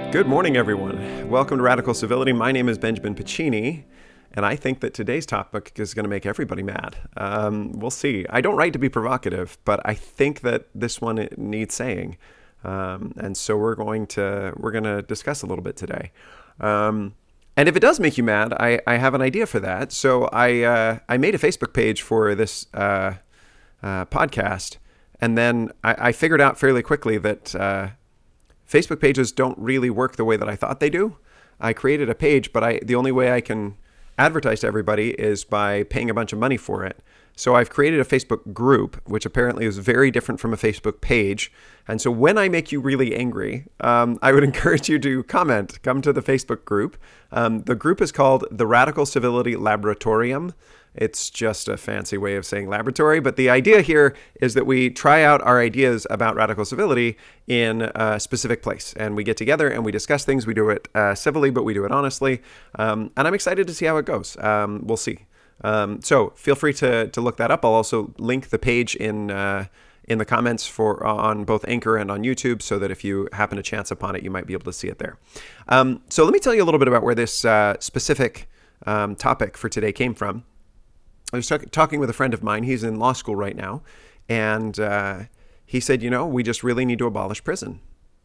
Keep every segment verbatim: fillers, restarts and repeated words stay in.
Good morning, everyone. Welcome to Radical Civility. My name is Benjamin Piccini, and I think that today's topic is going to make everybody mad. Um, we'll see. I don't write to be provocative, but I think that this one needs saying, um, and so we're going to we're going to discuss a little bit today. Um, and if it does make you mad, I, I have an idea for that. So I uh, I made a Facebook page for this uh, uh, podcast, and then I, I figured out fairly quickly that. Uh, Facebook pages don't really work the way that I thought they do. I created a page, but I the only way I can advertise to everybody is by paying a bunch of money for it. So I've created a Facebook group, which apparently is very different from a Facebook page. And so when I make you really angry, um, I would encourage you to comment, come to the Facebook group. Um, the group is called the Radical Civility Laboratorium. It's just a fancy way of saying laboratory, but the idea here is that we try out our ideas about radical civility in a specific place, and we get together and we discuss things. We do it uh, civilly, but we do it honestly, um, and I'm excited to see how it goes. Um, we'll see. Um, so feel free to to look that up. I'll also link the page in uh, in the comments for on both Anchor and on YouTube, so that if you happen to chance upon it, you might be able to see it there. Um, so let me tell you a little bit about where this uh, specific um, topic for today came from. I was talk- talking with a friend of mine. He's in law school right now. And uh, he said, you know, we just really need to abolish prison.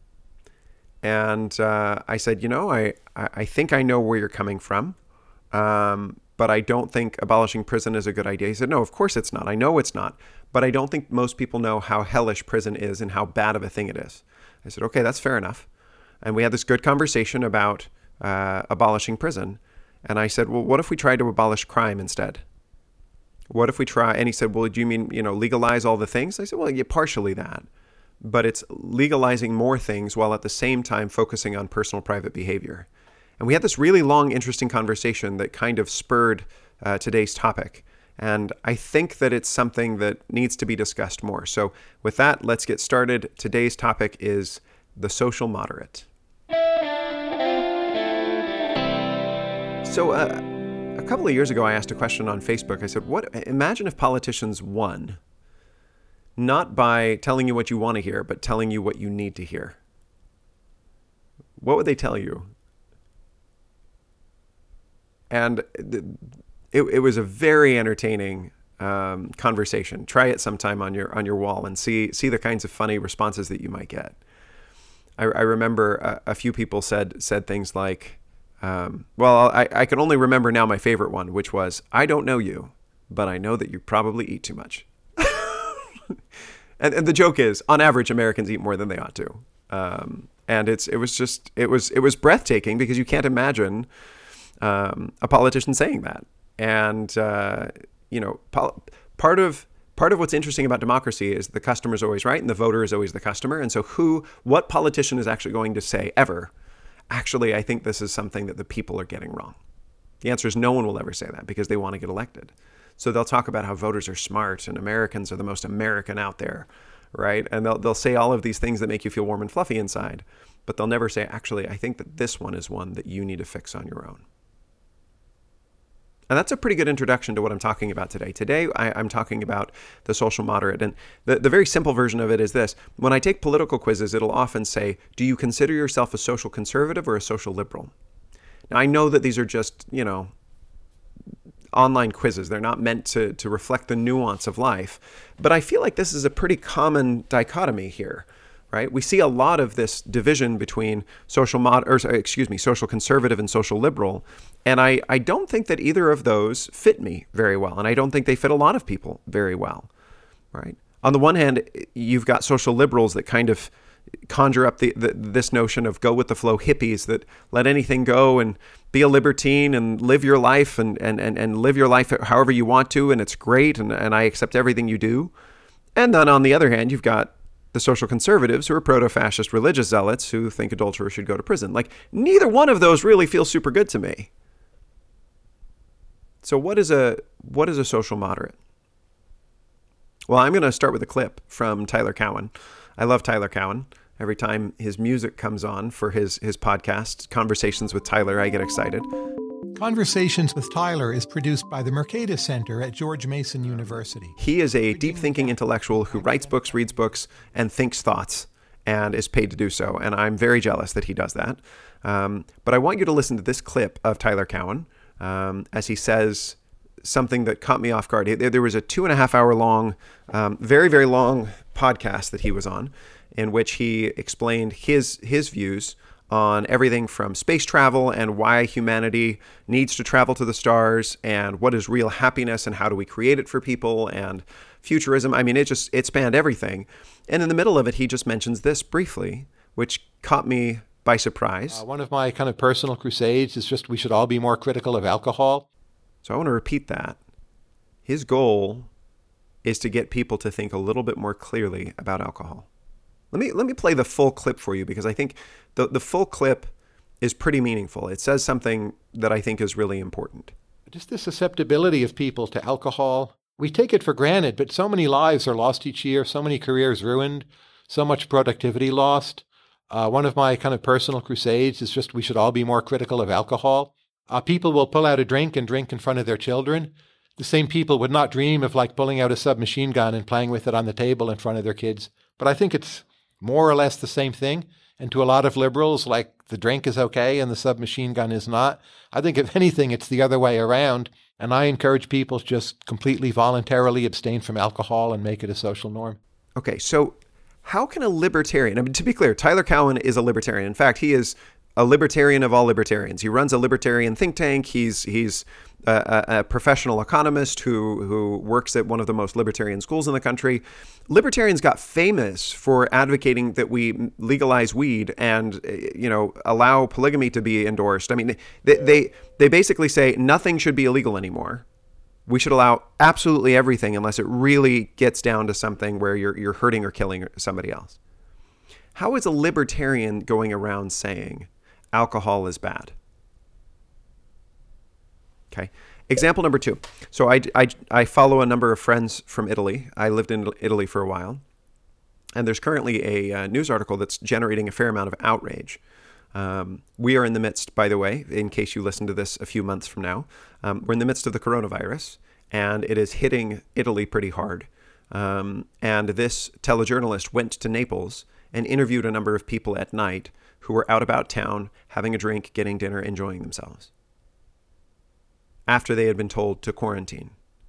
And uh, I said, you know, I, I think I know where you're coming from, um, but I don't think abolishing prison is a good idea. He said, no, of course it's not. I know it's not. But I don't think most people know how hellish prison is and how bad of a thing it is. I said, okay, that's fair enough. And we had this good conversation about uh, abolishing prison. And I said, well, what if we tried to abolish crime instead? What if we try? And he said, well, do you mean, you know, legalize all the things? I said, well, yeah, partially that. But it's legalizing more things while at the same time focusing on personal private behavior. And we had this really long, interesting conversation that kind of spurred uh, today's topic. And I think that it's something that needs to be discussed more. So with that, let's get started. Today's topic is the social moderate. So, uh, A couple of years ago, I asked a question on Facebook. I said, "What? Imagine if politicians won, not by telling you what you want to hear, but telling you what you need to hear. What would they tell you?" And it, it was a very entertaining um, conversation. Try it sometime on your on your wall and see see the kinds of funny responses that you might get. I, I remember a, a few people said said things like. Um, well, I, I can only remember now my favorite one, which was, I don't know you, but I know that you probably eat too much. and, and the joke is, on average, Americans eat more than they ought to. Um, and it's it was just, it was it was breathtaking because you can't imagine um, a politician saying that. And, uh, you know, pol- part of part of what's interesting about democracy is the customer is always right and the voter is always the customer. And so who, what politician is actually going to say ever, actually, I think this is something that the people are getting wrong. The answer is no one will ever say that because they want to get elected. So they'll talk about how voters are smart and Americans are the most American out there, right? And they'll they'll say all of these things that make you feel warm and fluffy inside, but they'll never say, actually, I think that this one is one that you need to fix on your own. And that's a pretty good introduction to what I'm talking about today. Today, I, I'm talking about the social moderate. And the, the very simple version of it is this. When I take political quizzes, it'll often say, do you consider yourself a social conservative or a social liberal? Now, I know that these are just, you know, online quizzes. They're not meant to, to reflect the nuance of life. But I feel like this is a pretty common dichotomy here. Right? We see a lot of this division between social mod, or excuse me, social conservative and social liberal, and I, I don't think that either of those fit me very well, and I don't think they fit a lot of people very well. Right? On the one hand, you've got social liberals that kind of conjure up the, the this notion of go with the flow hippies that let anything go and be a libertine and live your life and and and, and live your life however you want to, and it's great, and, and I accept everything you do. And then on the other hand, you've got the social conservatives who are proto-fascist religious zealots who think adulterers should go to prison. Like, neither one of those really feels super good to me. So what is a what is a social moderate? Well, I'm going to start with a clip from Tyler Cowen. I love Tyler Cowen. Every time his music comes on for his, his podcast, Conversations with Tyler, I get excited. Conversations with Tyler is produced by the Mercatus Center at George Mason University. He is a deep-thinking intellectual who writes books, reads books, and thinks thoughts. and is paid to do so. And I'm very jealous that he does that. Um, but I want you to listen to this clip of Tyler Cowen um, as he says something that caught me off guard. There, there was a two and a half hour long, um, very, very long podcast that he was on in which he explained his his views on everything from space travel and why humanity needs to travel to the stars and what is real happiness and how do we create it for people and futurism. I mean, it just, it spanned everything. And in the middle of it, he just mentions this briefly, which caught me by surprise. Uh, one of my kind of personal crusades is just we should all be more critical of alcohol. So I want to repeat that. His goal is to get people to think a little bit more clearly about alcohol. Let me let me play the full clip for you because I think the, the full clip is pretty meaningful. It says something that I think is really important. Just the susceptibility of people to alcohol. We take it for granted, but so many lives are lost each year, so many careers ruined, so much productivity lost. Uh, one of my kind of personal crusades is just we should all be more critical of alcohol. Uh, people will pull out a drink and drink in front of their children. The same people would not dream of like pulling out a submachine gun and playing with it on the table in front of their kids. But I think it's more or less the same thing. And to a lot of liberals, like the drink is okay and the submachine gun is not. I think if anything, it's the other way around. And I encourage people to just completely voluntarily abstain from alcohol and make it a social norm. Okay, so how can a libertarian, I mean, to be clear, Tyler Cowen is a libertarian. In fact, he is a libertarian of all libertarians. He runs a libertarian think tank. He's he's a, a professional economist who who works at one of the most libertarian schools in the country. Libertarians got famous for advocating that we legalize weed and, you know, allow polygamy to be endorsed. I mean, they they, they basically say nothing should be illegal anymore. We should allow absolutely everything unless it really gets down to something where you're you're hurting or killing somebody else. How is a libertarian going around saying alcohol is bad? Okay. Example number two. So I, I, I follow a number of friends from Italy. I lived in Italy for a while. And there's currently a uh, news article that's generating a fair amount of outrage. Um, we are in the midst, by the way, in case you listen to this a few months from now, um, we're in the midst of the coronavirus, and it is hitting Italy pretty hard. Um, and this telejournalist went to Naples and interviewed a number of people at night who were out about town, having a drink, getting dinner, enjoying themselves, after they had been told to quarantine.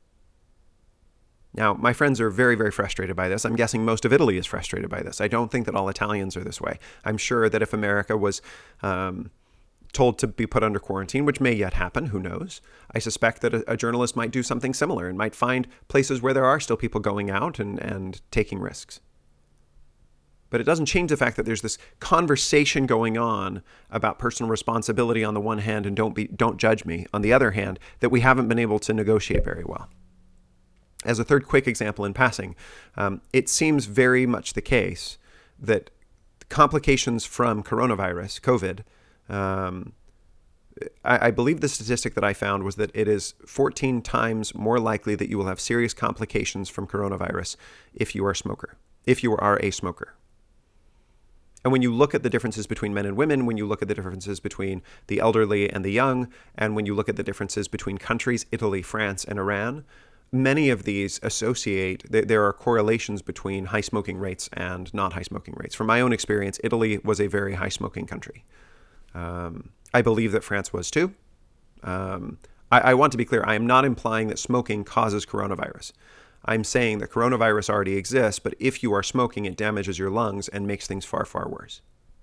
Now, my friends are very, very frustrated by this. I'm guessing most of Italy is frustrated by this. I don't think that all Italians are this way. I'm sure that if America was um, told to be put under quarantine, which may yet happen, who knows, I suspect that a, a journalist might do something similar and might find places where there are still people going out and, and taking risks. But it doesn't change the fact that there's this conversation going on about personal responsibility on the one hand and don't be don't judge me on the other hand that we haven't been able to negotiate very well. As a third quick example in passing, um, it seems very much the case that complications from coronavirus, COVID, um, I, I believe the statistic that I found was that it is fourteen times more likely that you will have serious complications from coronavirus if you are a smoker, if you are a smoker. And when you look at the differences between men and women, when you look at the differences between the elderly and the young, and when you look at the differences between countries, Italy, France, and Iran, many of these associate, there are correlations between high smoking rates and not high smoking rates. From my own experience, Italy was a very high smoking country. Um, I believe that France was too. Um, I, I want to be clear, I am not implying that smoking causes coronavirus. I'm saying that coronavirus already exists, but if you are smoking, it damages your lungs and makes things far, far worse.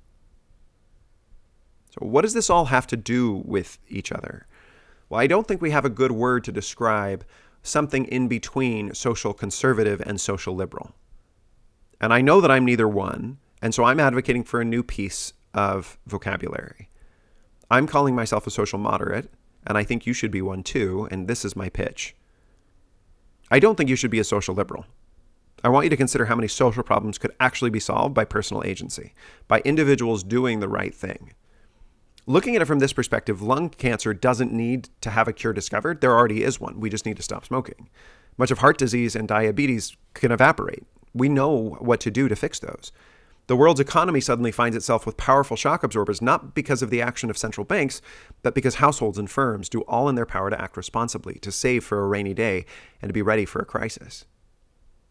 So what does this all have to do with each other? Well, I don't think we have a good word to describe something in between social conservative and social liberal. And I know that I'm neither one, and so I'm advocating for a new piece of vocabulary. I'm calling myself a social moderate, and I think you should be one too, and this is my pitch. I don't think you should be a social liberal. I want you to consider how many social problems could actually be solved by personal agency, by individuals doing the right thing. Looking at it from this perspective, lung cancer doesn't need to have a cure discovered. There already is one. We just need to stop smoking. Much of heart disease and diabetes can evaporate. We know what to do to fix those. The world's economy suddenly finds itself with powerful shock absorbers, not because of the action of central banks, but because households and firms do all in their power to act responsibly, to save for a rainy day, and to be ready for a crisis.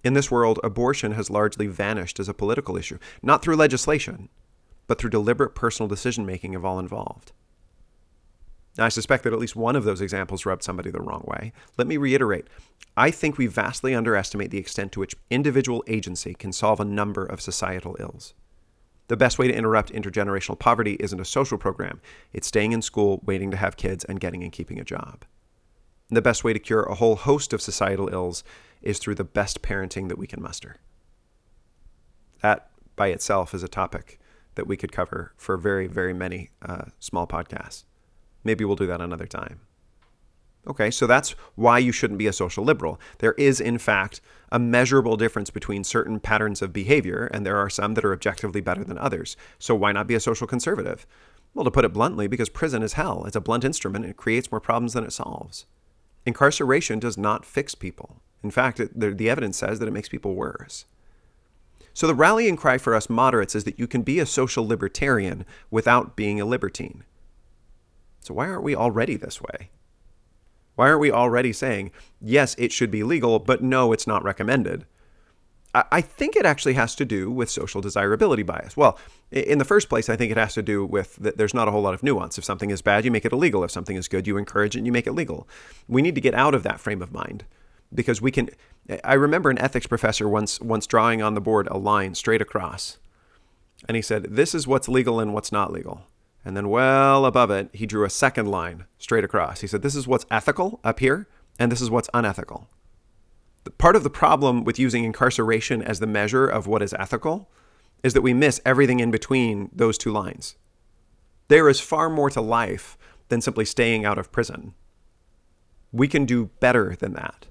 In this world, abortion has largely vanished as a political issue, not through legislation, but through deliberate personal decision-making of all involved. Now, I suspect that at least one of those examples rubbed somebody the wrong way. Let me reiterate. I think we vastly underestimate the extent to which individual agency can solve a number of societal ills. The best way to interrupt intergenerational poverty isn't a social program. It's staying in school, waiting to have kids, and getting and keeping a job. And the best way to cure a whole host of societal ills is through the best parenting that we can muster. That by itself is a topic that we could cover for very, very many uh, small podcasts. Maybe we'll do that another time. Okay, so that's why you shouldn't be a social liberal. There is, in fact, a measurable difference between certain patterns of behavior, and there are some that are objectively better than others. So why not be a social conservative? Well, to put it bluntly, because prison is hell. It's a blunt instrument, and it creates more problems than it solves. Incarceration does not fix people. In fact, it, the, the evidence says that it makes people worse. So the rallying cry for us moderates is that you can be a social libertarian without being a libertine. So why aren't we already this way? Why aren't we already saying, yes, it should be legal, but no, it's not recommended? I, I think it actually has to do with social desirability bias. Well, in the first place, I think it has to do with that there's not a whole lot of nuance. If something is bad, you make it illegal. If something is good, you encourage it and you make it legal. We need to get out of that frame of mind because we can... I remember an ethics professor once once drawing on the board a line straight across. And he said, this is what's legal and what's not legal. And then well above it, he drew a second line straight across. He said, this is what's ethical up here, and this is what's unethical. Part of the problem with using incarceration as the measure of what is ethical is that we miss everything in between those two lines. There is far more to life than simply staying out of prison. We can do better than that.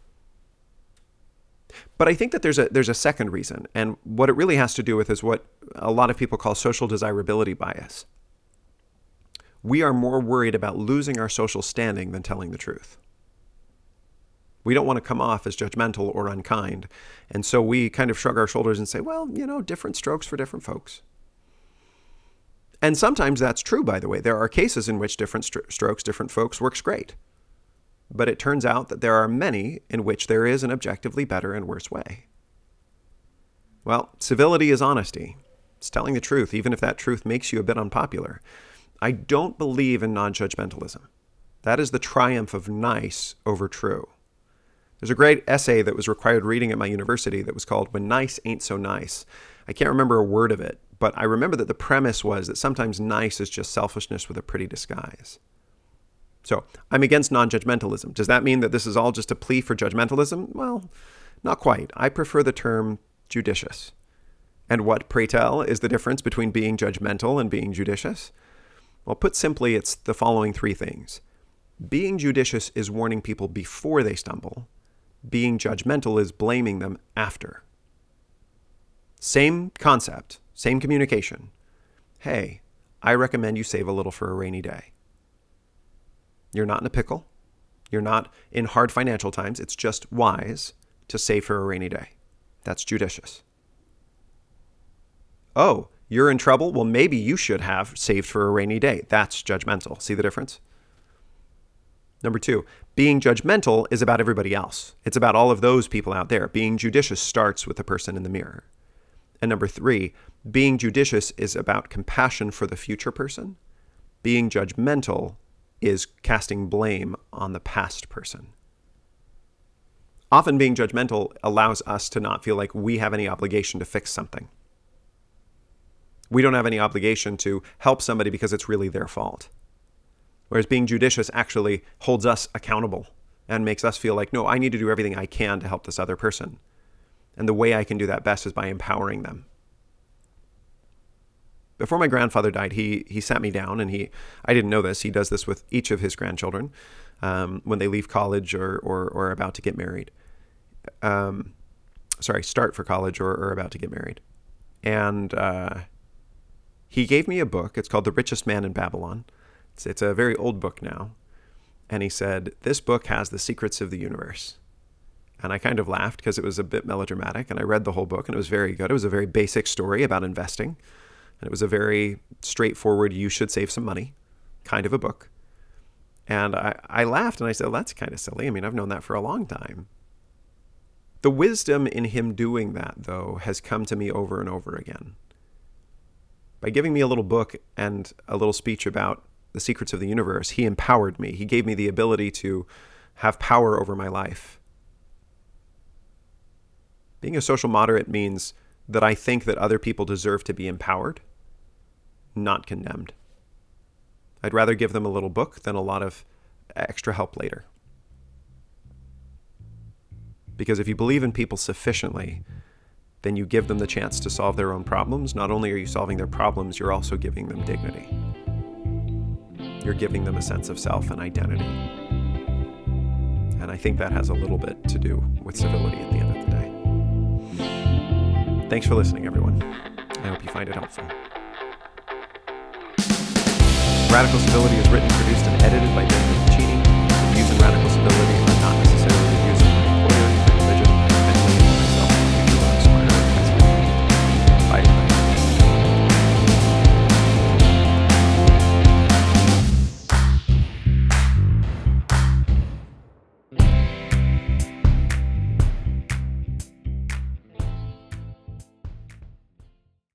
But I think that there's a there's a second reason, and what it really has to do with is what a lot of people call social desirability bias. We are more worried about losing our social standing than telling the truth. We don't want to come off as judgmental or unkind, and so we kind of shrug our shoulders and say, well, you know, different strokes for different folks. And sometimes that's true, by the way. There are cases in which different st- strokes, different folks works great. But it turns out that there are many in which there is an objectively better and worse way. Well, civility is honesty. It's telling the truth, even if that truth makes you a bit unpopular. I don't believe in non-judgmentalism. That is the triumph of nice over true. There's a great essay that was required reading at my university that was called When Nice Ain't So Nice. I can't remember a word of it, but I remember that the premise was that sometimes nice is just selfishness with a pretty disguise. So I'm against non-judgmentalism. Does that mean that this is all just a plea for judgmentalism? Well, not quite. I prefer the term judicious. And what, pray tell, is the difference between being judgmental and being judicious? Well, put simply, it's the following three things. Being judicious is warning people before they stumble. Being judgmental is blaming them after. Same concept, same communication. Hey, I recommend you save a little for a rainy day. You're not in a pickle. You're not in hard financial times. It's just wise to save for a rainy day. That's judicious. Oh, you're in trouble? Well, maybe you should have saved for a rainy day. That's judgmental. See the difference? Number two, being judgmental is about everybody else. It's about all of those people out there. Being judicious starts with the person in the mirror. And number three, being judicious is about compassion for the future person. Being judgmental is casting blame on the past person. Often being judgmental allows us to not feel like we have any obligation to fix something. We don't have any obligation to help somebody because it's really their fault. Whereas being judicious actually holds us accountable and makes us feel like, no, I need to do everything I can to help this other person. And the way I can do that best is by empowering them. Before my grandfather died, he he sat me down and he, I didn't know this, he does this with each of his grandchildren um, when they leave college or, or, or are about to get married. Um, sorry, start for college or, or about to get married. And uh, he gave me a book. It's called The Richest Man in Babylon. It's, it's a very old book now. And he said, this book has the secrets of the universe. And I kind of laughed because it was a bit melodramatic. And I read the whole book and it was very good. It was a very basic story about investing. And it was a very straightforward, you should save some money kind of a book. And I, I laughed and I said, well, that's kind of silly. I mean, I've known that for a long time. The wisdom in him doing that, though, has come to me over and over again. By giving me a little book and a little speech about the secrets of the universe, he empowered me. He gave me the ability to have power over my life. Being a social moderate means that I think that other people deserve to be empowered, not condemned. I'd rather give them a little book than a lot of extra help later. Because if you believe in people sufficiently, then you give them the chance to solve their own problems. Not only are you solving their problems, you're also giving them dignity. You're giving them a sense of self and identity. And I think that has a little bit to do with civility at the end of the day. Thanks for listening, everyone. I hope you find it helpful. Radical Civility is written, produced, and edited by Benjamin